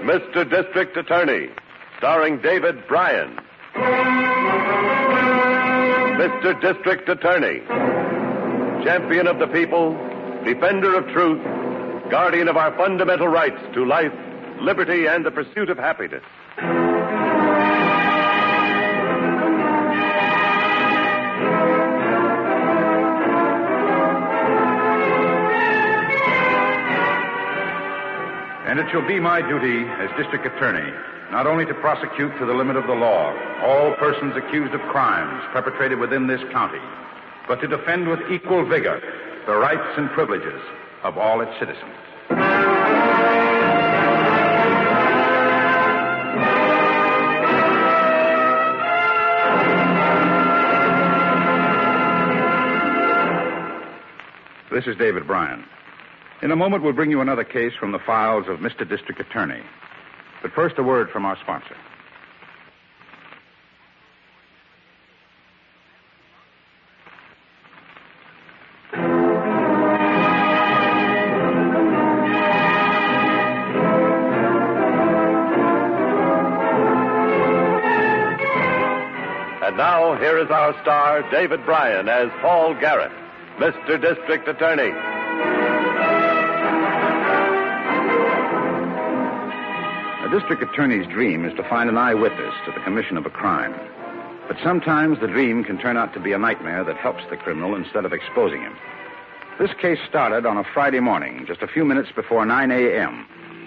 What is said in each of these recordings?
Mr. District Attorney, starring David Bryan. Mr. District Attorney, champion of the people, defender of truth, guardian of our fundamental rights to life, liberty, and the pursuit of happiness. And it shall be my duty as district attorney not only to prosecute to the limit of the law all persons accused of crimes perpetrated within this county, but to defend with equal vigor the rights and privileges of all its citizens. This is David Bryan. In a moment, we'll bring you another case from the files of Mr. District Attorney. But first, a word from our sponsor. And now, here is our star, David Bryan, as Paul Garrett, Mr. District Attorney. A district attorney's dream is to find an eyewitness to the commission of a crime. But sometimes the dream can turn out to be a nightmare that helps the criminal instead of exposing him. This case started on a Friday morning, just a few minutes before 9 a.m.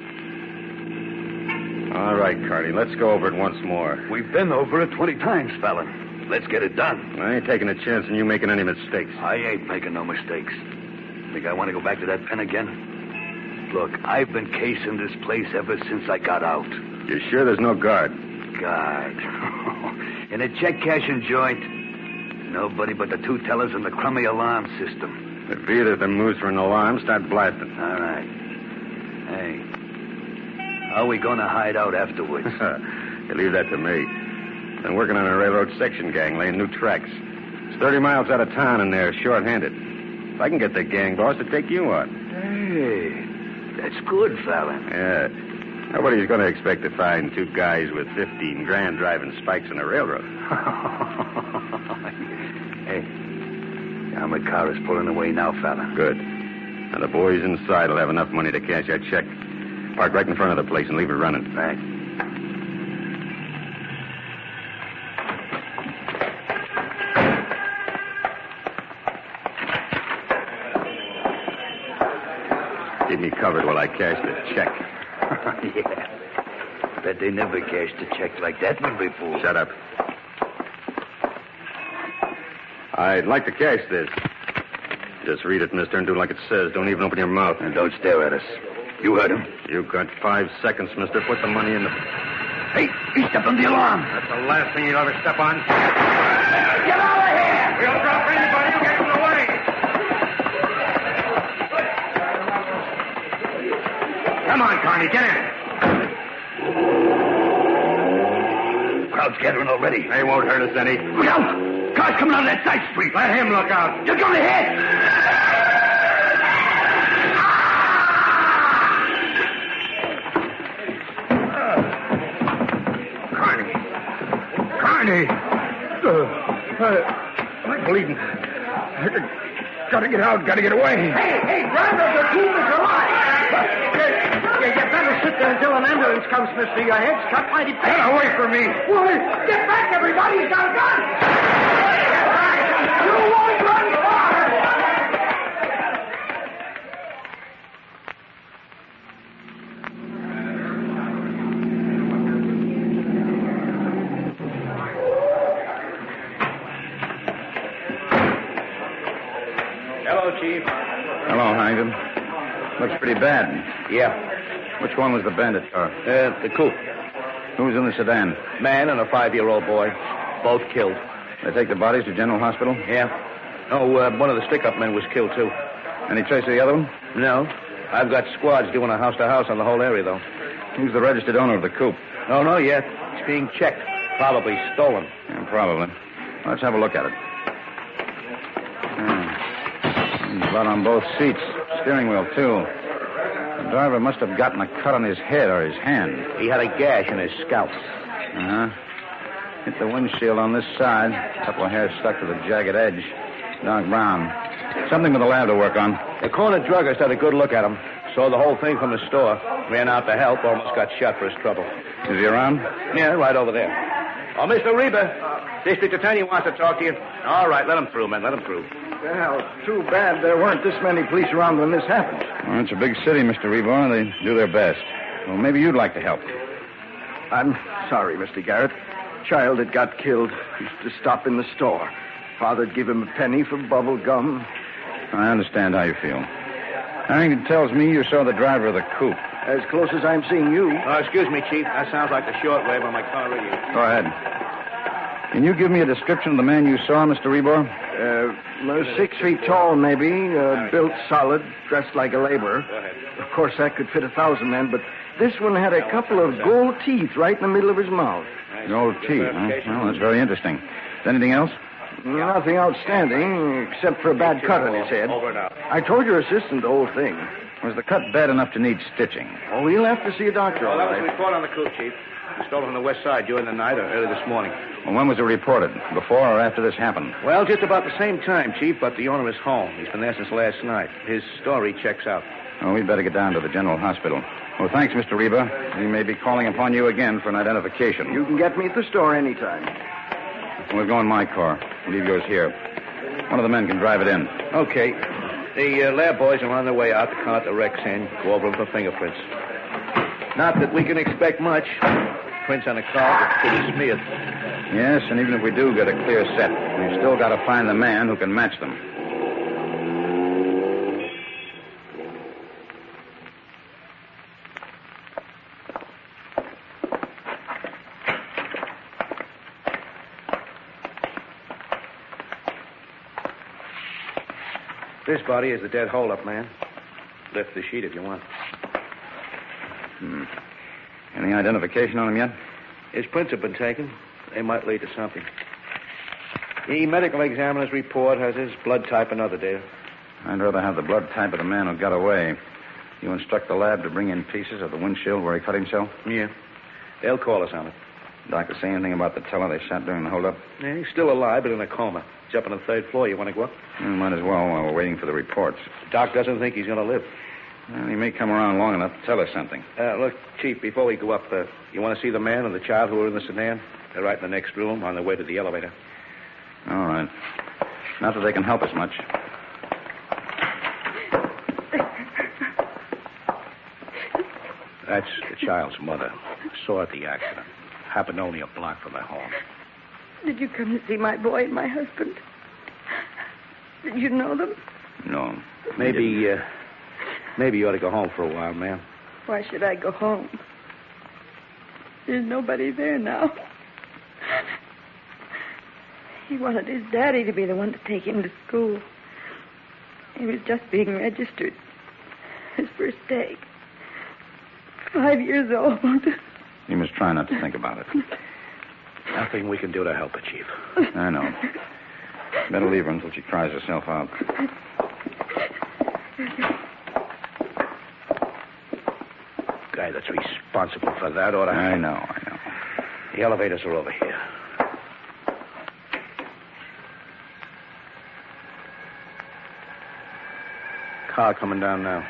All right, Carty, let's go over it once more. We've been over it 20 times, Fallon. Let's get it done. I ain't taking a chance on you making any mistakes. I ain't making no mistakes. Think I want to go back to that pen again? Look, I've been casing this place ever since I got out. You sure there's no guard? Guard? In a check-cashing joint, nobody but the two tellers and the crummy alarm system. If either of them moves for an alarm, start blasting. All right. Hey, how are we going to hide out afterwards? You leave that to me. Been working on a railroad section gang, laying new tracks. It's 30 miles out of town, and they're short-handed. If I can get the gang boss to take you on. Hey, that's good, Fallon. Yeah. Nobody's going to expect to find two guys with 15 grand driving spikes on a railroad. Hey, my car is pulling away now, Fallon. Good. Now, the boys inside will have enough money to cash that check. Park right in front of the place and leave it running. Right. Keep me covered while I cash the check. Yeah. Bet they never cashed a check like that one before. Shut up. I'd like to cash this. Just read it, mister, and do like it says. Don't even open your mouth. And don't stare at us. You heard him. You've got 5 seconds, mister. Put the money in the... Hey, he stepped on the alarm. That's the last thing you'll ever step on. Get out of here! We'll drop anybody who gets in the way. Come on, Carney, get in. Crowd's gathering already. They won't hurt us any. Look out! Car's coming out of that side street. Let him look out. You're going to hit! Carney! I'm bleeding. Gotta get out, gotta get away. Hey, Randall, the team is alive. You better sit there until an ambulance comes, mister. Your head's cut mighty bad. Get away from me. Well, get back, everybody. He's got a gun. You won't run far. Hello, Chief. Hello, Harrington. Looks pretty bad. Yeah. Which one was the bandit car? The coupe. Who was in the sedan? Man and a 5-year-old boy. Both killed. They take the bodies to General Hospital? Yeah. Oh, one of the stick-up men was killed, too. Any trace of the other one? No. I've got squads doing a house-to-house on the whole area, though. Who's the registered owner of the coupe? Don't know yet. It's being checked. Probably stolen. Yeah, probably. Let's have a look at it. Blood on both seats. Steering wheel, too. The driver must have gotten a cut on his head or his hand. He had a gash in his scalp. Uh-huh. Hit the windshield on this side. A couple of hairs stuck to the jagged edge. Dark brown. Something with the lab to work on. The corner druggist had a good look at him. Saw the whole thing from the store. Ran out to help. Almost got shot for his trouble. Is he around? Yeah, right over there. Oh, Mr. Reba. District Attorney wants to talk to you. All right, let him through, man. Let him through. Well, too bad there weren't this many police around when this happened. Well, it's a big city, Mr. Reborn. They do their best. Well, maybe you'd like to help. I'm sorry, Mr. Garrett. Child that got killed used to stop in the store. Father'd give him a penny for bubble gum. I understand how you feel. Harrington tells me you saw the driver of the coupe. As close as I'm seeing you. Oh, excuse me, Chief. That sounds like the shortwave on my car radio. Go ahead. Can you give me a description of the man you saw, Mr. Rebor? 6 feet tall, maybe. Built solid, dressed like a laborer. Go ahead. Of course, that could fit 1,000 men, but this one had a couple of gold teeth right in the middle of his mouth. Gold teeth, huh? Well, that's very interesting. Is anything else? Nothing outstanding, except for a bad cut on his head. Over and out. I told your assistant the whole thing. Was the cut bad enough to need stitching? Oh, we'll have to see a doctor, all Well, that was right. a report on the coupe, Chief. We stole it from the west side during the night or early this morning. Well, when was it reported? Before or after this happened? Well, just about the same time, Chief, but the owner is home. He's been there since last night. His story checks out. Well, we'd better get down to the general hospital. Well, thanks, Mr. Reba. We may be calling upon you again for an identification. You can get me at the store anytime. We'll go in my car. Leave yours here. One of the men can drive it in. Okay. The lab boys are on their way out to count the wrecks and go over them for fingerprints. Not that we can expect much. Prints on the car are pretty smeared. Yes, and even if we do get a clear set, we've still got to find the man who can match them. This body is the dead hold-up man. Lift the sheet if you want. Any identification on him yet? His prints have been taken. They might lead to something. The medical examiner's report has his blood type and other data. I'd rather have the blood type of the man who got away. You instruct the lab to bring in pieces of the windshield where he cut himself? Yeah. They'll call us on it. Doctor say anything about the teller they shot during the holdup? Yeah, he's still alive, but in a coma. He's up on the 3rd floor. You want to go up? Might as well while we're waiting for the reports. Doc doesn't think he's going to live. Well, he may come around long enough to tell us something. Look, Chief, before we go up, you want to see the man and the child who were in the sedan? They're right in the next room on their way to the elevator. All right. Not that they can help us much. That's the child's mother. Saw at the accident. Happened only a block from their home. Did you come to see my boy and my husband? Did you know them? No. Maybe you ought to go home for a while, ma'am. Why should I go home? There's nobody there now. He wanted his daddy to be the one to take him to school. He was just being registered. His first day. 5 years old. You must try not to think about it. Nothing we can do to help her, Chief. I know. Better leave her until she cries herself out. Guy that's responsible for that ought to... I know. The elevators are over here. Car coming down now.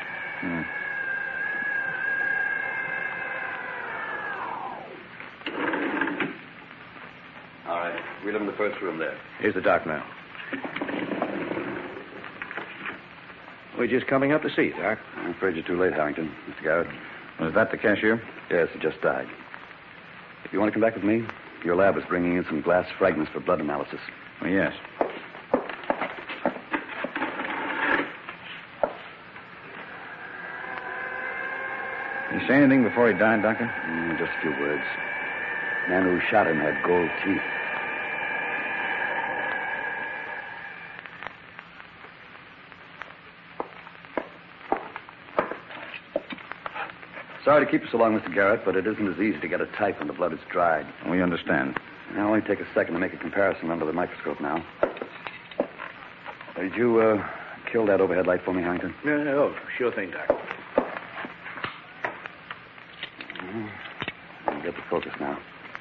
All right. Wheel him in the first room there. Here's the doc now. We're just coming up to see you, Doc. I'm afraid you're too late, Harrington. Mr. Garrett. Was that the cashier? Yes, he just died. If you want to come back with me, your lab is bringing in some glass fragments for blood analysis. Oh, yes. Did he say anything before he died, Doctor? Just a few words. The man who shot him had gold teeth. Sorry to keep you so long, Mr. Garrett, but it isn't as easy to get a type when the blood is dried. We understand. It'll only take a second to make a comparison under the microscope now. Did you kill that overhead light for me, Harrington? Oh, sure thing, Doc. get the focus now.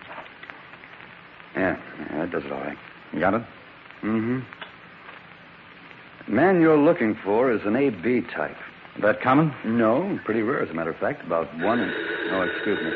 Yeah, that does it all right. You got it? Mm-hmm. The man you're looking for is an AB type. That common? No, pretty rare, as a matter of fact. About one in... Oh, excuse me.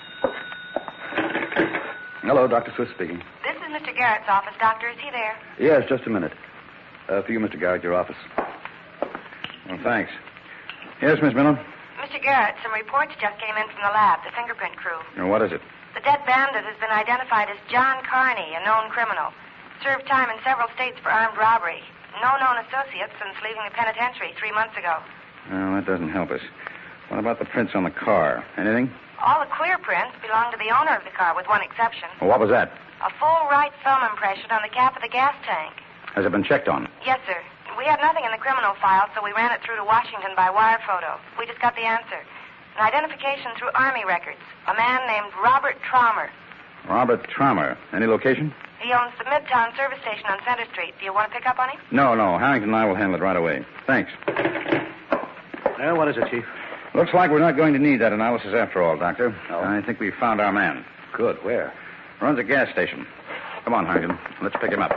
Hello, Dr. Swift speaking. This is Mr. Garrett's office, Doctor. Is he there? Yes, just a minute. For you, Mr. Garrett, your office. Well, thanks. Yes, Miss Miller? Mr. Garrett, some reports just came in from the lab, the fingerprint crew. Now, what is it? The dead bandit has been identified as John Carney, a known criminal. Served time in several states for armed robbery. No known associates since leaving the penitentiary 3 months ago. Well, that doesn't help us. What about the prints on the car? Anything? All the clear prints belong to the owner of the car, with one exception. Well, what was that? A full right thumb impression on the cap of the gas tank. Has it been checked on? Yes, sir. We had nothing in the criminal file, so we ran it through to Washington by wire photo. We just got the answer. An identification through Army records. A man named Robert Traumer. Robert Traumer. Any location? He owns the Midtown service station on Center Street. Do you want to pick up on him? No. Harrington and I will handle it right away. Thanks. Well, what is it, Chief? Looks like we're not going to need that analysis after all, Doctor. Oh. I think we've found our man. Good. Where? Runs a gas station. Come on, Harrington. Let's pick him up.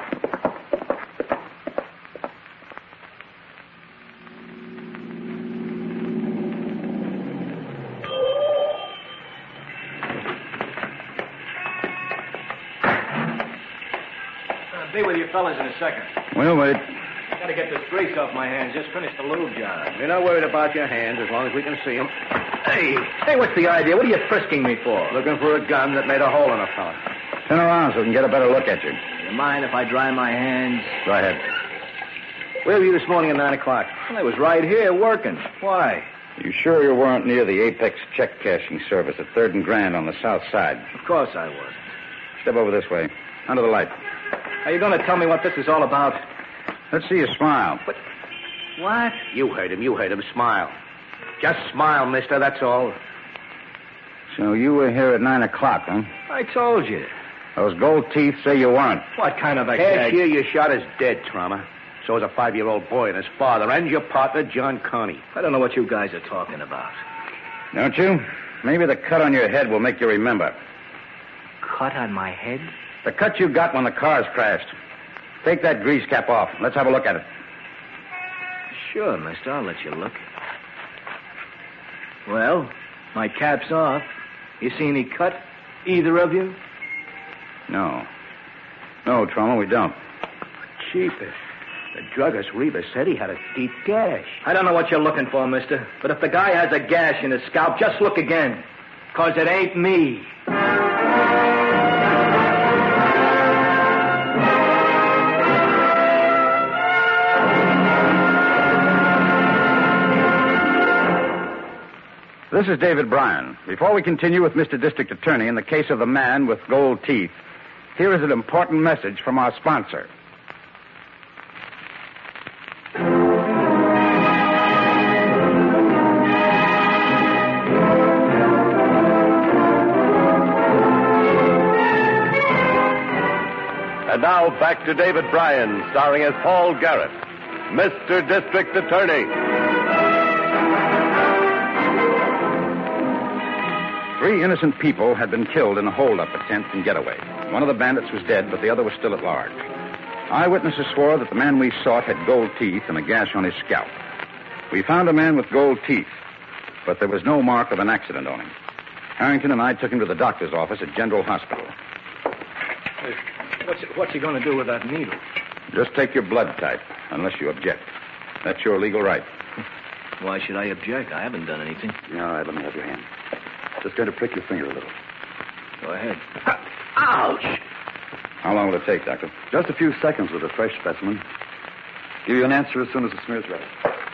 I'll be with you fellas in a second. We'll wait. Got to get this grease off my hands. Just finished the lube job. You're not worried about your hands as long as we can see them. Hey, what's the idea? What are you frisking me for? Looking for a gun that made a hole in a fella. Turn around so we can get a better look at you. You mind if I dry my hands? Go ahead. Where were you this morning at 9 o'clock? Well, I was right here working. Why? You sure you weren't near the Apex check cashing service at 3rd and Grand on the south side? Of course I was. Step over this way. Under the light. Are you going to tell me what this is all about? Let's see you smile. What? You heard him. Smile. Just smile, mister, that's all. So you were here at 9 o'clock, huh? I told you. Those gold teeth say you weren't. What kind of a cashier you shot is dead, Trauma. So is a 5-year-old boy and his father and your partner, John Carney. I don't know what you guys are talking about. Don't you? Maybe the cut on your head will make you remember. Cut on my head? The cut you got when the cars crashed. Take that grease cap off. Let's have a look at it. Sure, mister. I'll let you look. Well, my cap's off. You see any cut? Either of you? No. No, Trauma, we don't. Jeepers. The druggist Reba said he had a deep gash. I don't know what you're looking for, mister. But if the guy has a gash in his scalp, just look again. 'Cause it ain't me. This is David Bryan. Before we continue with Mr. District Attorney in the case of the man with gold teeth, here is an important message from our sponsor. And now back to David Bryan, starring as Paul Garrett, Mr. District Attorney. 3 innocent people had been killed in a hold-up attempt and getaway. One of the bandits was dead, but the other was still at large. Eyewitnesses swore that the man we sought had gold teeth and a gash on his scalp. We found a man with gold teeth, but there was no mark of an accident on him. Harrington and I took him to the doctor's office at General Hospital. What's he going to do with that needle? Just take your blood type, unless you object. That's your legal right. Why should I object? I haven't done anything. All right, let me have your hand. Just going to prick your finger a little. Go ahead. Ouch! How long will it take, Doctor? Just a few seconds with a fresh specimen. Give you an answer as soon as the smear's ready.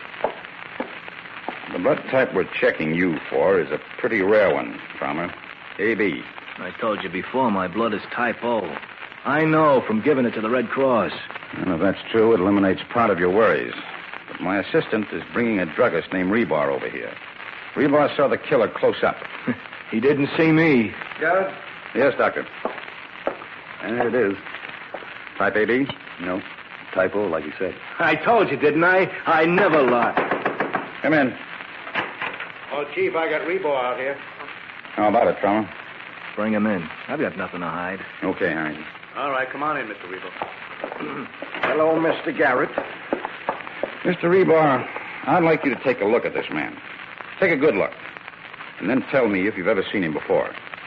The blood type we're checking you for is a pretty rare one, Farmer. AB. I told you before, my blood is type O. I know from giving it to the Red Cross. Well, if that's true, it eliminates part of your worries. But my assistant is bringing a druggist named Rebar over here. Rebar saw the killer close up. He didn't see me. Got it? Yes, Doctor. And there it is. Type AB? No. Type O, like you said. I told you, didn't I? I never lie. Come in. Oh, Chief, I got Rebar out here. How about it, Trauma? Bring him in. I've got nothing to hide. Okay, Harrington. All right, come on in, Mr. Rebo. Hello, Mr. Garrett. Mr. Rebar, I'd like you to take a look at this man. Take a good look. And then tell me if you've ever seen him before.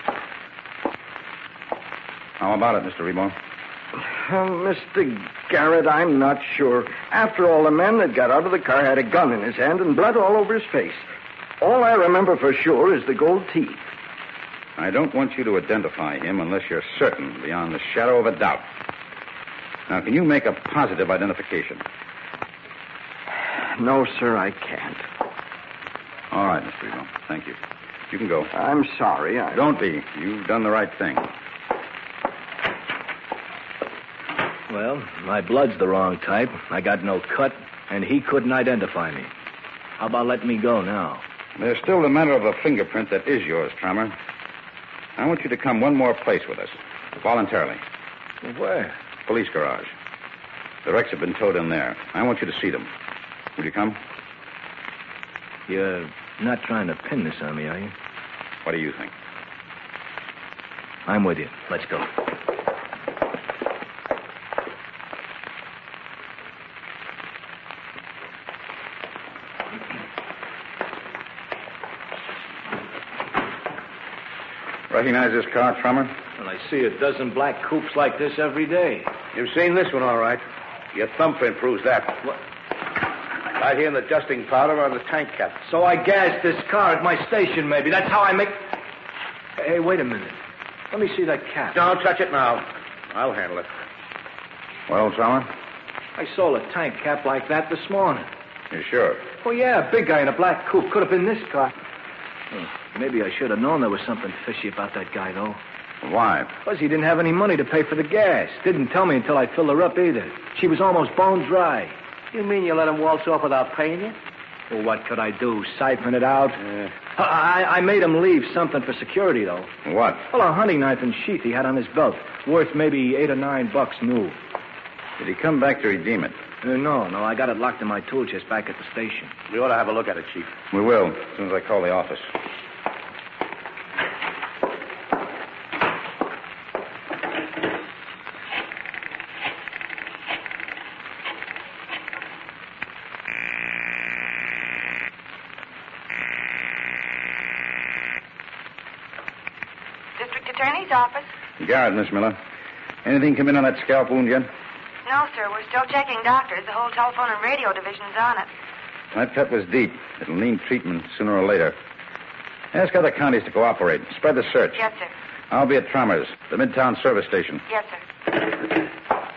How about it, Mr. Rebar? Mr. Garrett, I'm not sure. After all, the man that got out of the car had a gun in his hand and blood all over his face. All I remember for sure is the gold teeth. I don't want you to identify him unless you're certain, beyond the shadow of a doubt. Now, can you make a positive identification? No, sir, I can't. All right, Mr. Rebo. Thank you. You can go. I'm sorry. Don't be. You've done the right thing. Well, my blood's the wrong type. I got no cut, and he couldn't identify me. How about letting me go now? There's still the matter of a fingerprint that is yours, Trommer. I want you to come one more place with us, voluntarily. Where? Police garage. The wrecks have been towed in there. I want you to see them. Will you come? You're not trying to pin this on me, are you? What do you think? I'm with you. Let's go. Recognize this car, Trommer? Well, I see a dozen black coupes like this every day. You've seen this one, all right. Your thumbprint proves that. What? Right here in the dusting powder on the tank cap. So I gassed this car at my station, maybe. That's how I make... Hey, wait a minute. Let me see that cap. Don't touch it now. I'll handle it. Well, Trommer? I saw a tank cap like that this morning. You sure? Oh, yeah, a big guy in a black coupe. Could have been this car. Maybe I should have known there was something fishy about that guy, though. Why? Because he didn't have any money to pay for the gas. Didn't tell me until I filled her up, either. She was almost bone dry. You mean you let him waltz off without paying you? Well, what could I do? Siphon it out? I made him leave something for security, though. What? Well, a hunting knife and sheath he had on his belt. Worth maybe $8 or $9 new. Did he come back to redeem it? No. I got it locked in my tool chest back at the station. We ought to have a look at it, Chief. We will, as soon as I call the office. District Attorney's office. Garrett, Miss Miller. Anything come in on that scalp wound yet? No, sir. We're still checking doctors. The whole telephone and radio division's on it. That cut was deep. It'll need treatment sooner or later. Ask other counties to cooperate. Spread the search. Yes, sir. I'll be at Trommer's, the Midtown service station. Yes, sir.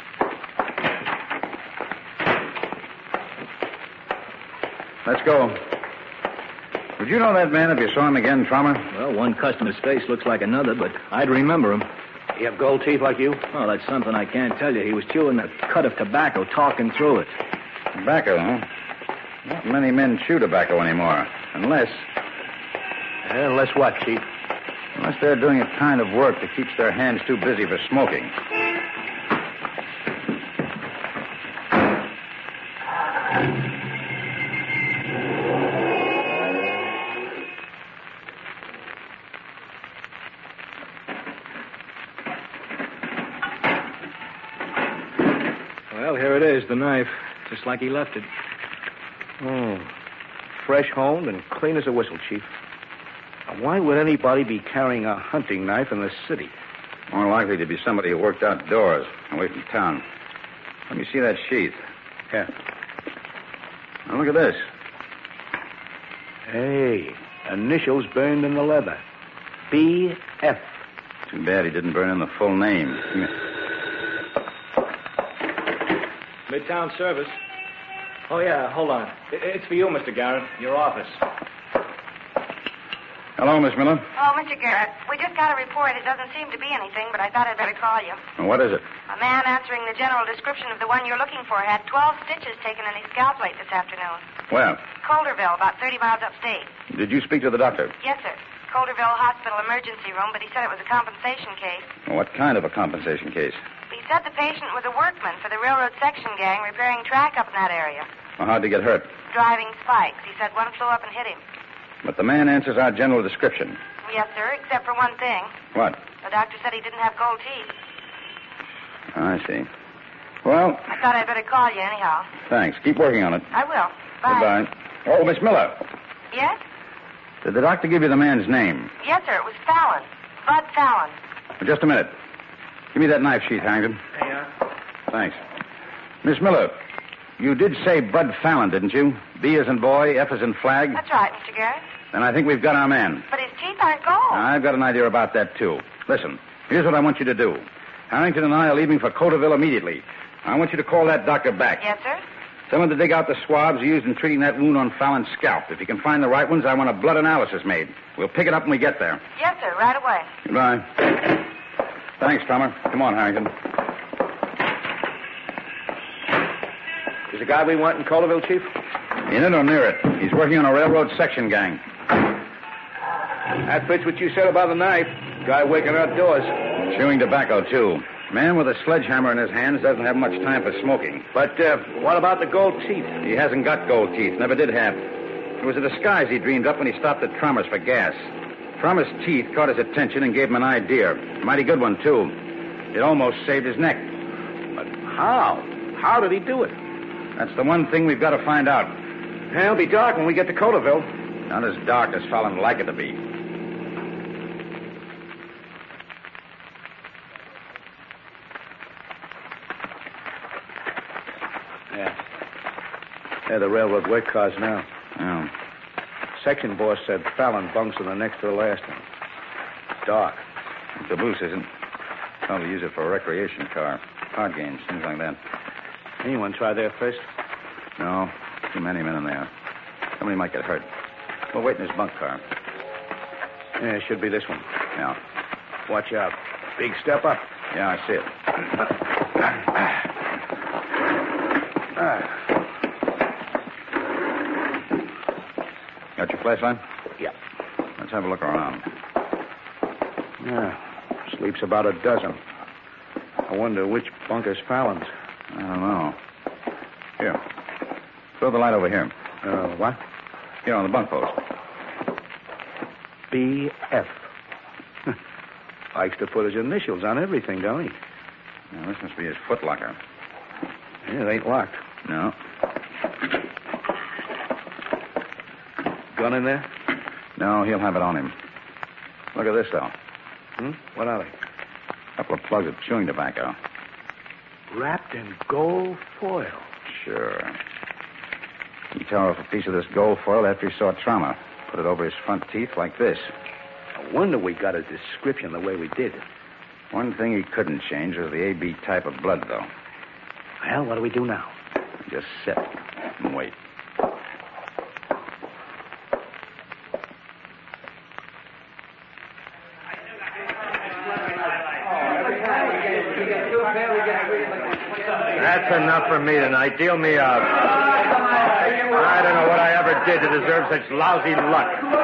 Let's go. Would you know that man if you saw him again, Trommer? Well, one customer's face looks like another, but I'd remember him. You have gold teeth like you? Oh, that's something I can't tell you. He was chewing a cut of tobacco, talking through it. Tobacco, huh? Not many men chew tobacco anymore. Unless what, Chief? Unless they're doing a kind of work that keeps their hands too busy for smoking. Well, here it is, the knife. Just like he left it. Oh. Fresh honed and clean as a whistle, Chief. Now, why would anybody be carrying a hunting knife in the city? More likely to be somebody who worked outdoors, away from town. Let me see that sheath. Yeah. Now, look at this. Hey, initials burned in the leather. B.F. Too bad he didn't burn in the full name. Midtown service. Oh, yeah, hold on. It's for you, Mr. Garrett. Your office. Hello, Miss Miller. Oh, Mr. Garrett, we just got a report. It doesn't seem to be anything, but I thought I'd better call you. What is it? A man answering the general description of the one you're looking for had 12 stitches taken in his scalp plate this afternoon. Where? Calderville, about 30 miles upstate. Did you speak to the doctor? Yes, sir. Calderville Hospital emergency room, but he said it was a compensation case. What kind of a compensation case? He said the patient was a workman for the railroad section gang repairing track up in that area. Well, how'd he get hurt? Driving spikes. He said one flew up and hit him. But the man answers our general description. Yes, sir, except for one thing. What? The doctor said he didn't have gold teeth. I see. Well, I thought I'd better call you anyhow. thanks. Keep working on it. I will. Bye. Goodbye. Oh, Miss Miller. Yes? Did the doctor give you the man's name? Yes, sir, it was Fallon. Bud Fallon. Just a minute. Give me that knife sheath, Harrington. Yeah. Thanks. Miss Miller, you did say Bud Fallon, didn't you? B as in boy, F as in flag. That's right, Mr. Garrett. Then I think we've got our man. But his teeth aren't gold. I've got an idea about that, too. Listen, here's what I want you to do. Harrington and I are leaving for Coterville immediately. I want you to call that doctor back. Yes, sir? Tell him to dig out the swabs used in treating that wound on Fallon's scalp. If you can find the right ones, I want a blood analysis made. We'll pick it up when we get there. Yes, sir, right away. Goodbye. Thanks, Trummer. Come on, Harrington. Is the guy we want in Coterville, Chief? In it or near it. He's working on a railroad section gang. That fits what you said about the knife. Guy working outdoors. Chewing tobacco, too. Man with a sledgehammer in his hands doesn't have much time for smoking. But what about the gold teeth? He hasn't got gold teeth. Never did have. It was a disguise he dreamed up when he stopped at Trummer's for gas. Trummer's teeth caught his attention and gave him an idea. Mighty good one, too. It almost saved his neck. But how? How did he do it? That's the one thing we've got to find out. It'll be dark when we get to Coterville. Not as dark as Fallon would like it to be. They're the railroad work cars now. Oh. Section boss said Fallon bunks in the next to the last one. Dark. The caboose isn't. Probably use it for a recreation car. Card games, things like that. Anyone try there first? No. Too many men in there. Somebody might get hurt. We'll wait in his bunk car. Yeah, it should be this one. Yeah. Watch out. Big step up. Yeah, I see it. Got your flashlight? Yeah. Let's have a look around. Yeah. Sleeps about a dozen. I wonder which bunk is Fallon's. I don't know. Here. Throw the light over here. What? Here on the bunk post. B.F. Likes to put his initials on everything, don't he? Now, this must be his footlocker. Yeah, it ain't locked. No. Gun in there? No, he'll have it on him. Look at this, though. What are they? A couple of plugs of chewing tobacco. Wrapped in gold foil. Sure. He tore off a piece of this gold foil after he saw trauma. Put it over his front teeth like this. No wonder we got a description the way we did. One thing he couldn't change was the AB type of blood, though. Well, what do we do now? Just sit and wait. That's enough for me tonight. Deal me out. I don't know what I ever did to deserve such lousy luck.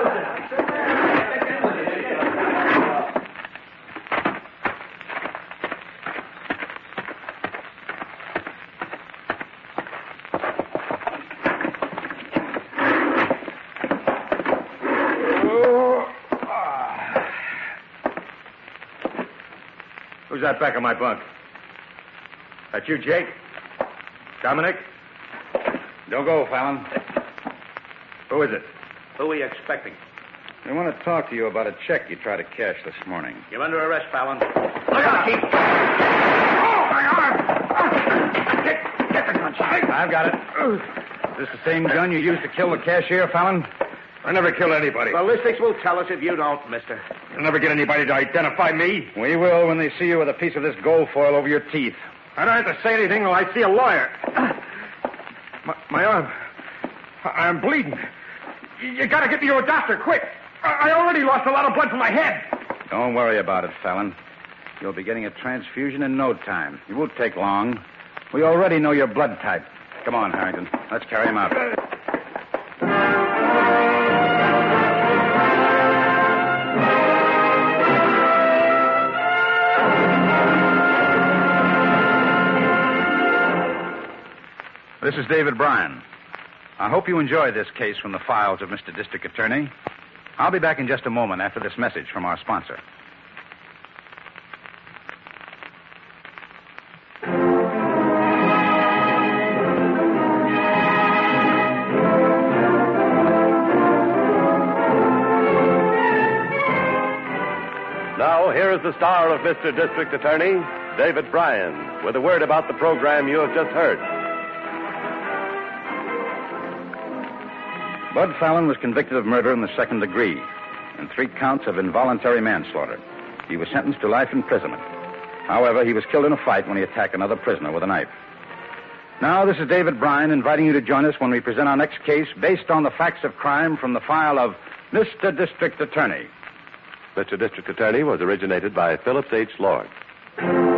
Who's that back of my bunk? That you, Jake? Dominic? Don't go, Fallon. Who is it? Who are you expecting? I want to talk to you about a check you tried to cash this morning. You're under arrest, Fallon. Look out, Keith! Oh, my arm! Get the gun, Chief. I've got it. Is this the same gun you used to kill the cashier, Fallon? I never killed anybody. Ballistics will tell us if you don't, mister. You'll never get anybody to identify me. We will when they see you with a piece of this gold foil over your teeth. I don't have to say anything till I see a lawyer. My arm. I'm bleeding. You gotta get me to a doctor, quick. I already lost a lot of blood from my head. Don't worry about it, Fallon. You'll be getting a transfusion in no time. It won't take long. We already know your blood type. Come on, Harrington. Let's carry him out. This is David Bryan. I hope you enjoy this case from the files of Mr. District Attorney. I'll be back in just a moment after this message from our sponsor. Now, here is the star of Mr. District Attorney, David Bryan, with a word about the program you have just heard. Bud Fallon was convicted of murder in the second degree and 3 counts of involuntary manslaughter. He was sentenced to life imprisonment. However, he was killed in a fight when he attacked another prisoner with a knife. Now, this is David Bryan inviting you to join us when we present our next case based on the facts of crime from the file of Mr. District Attorney. Mr. District Attorney was originated by Phillips H. Lord.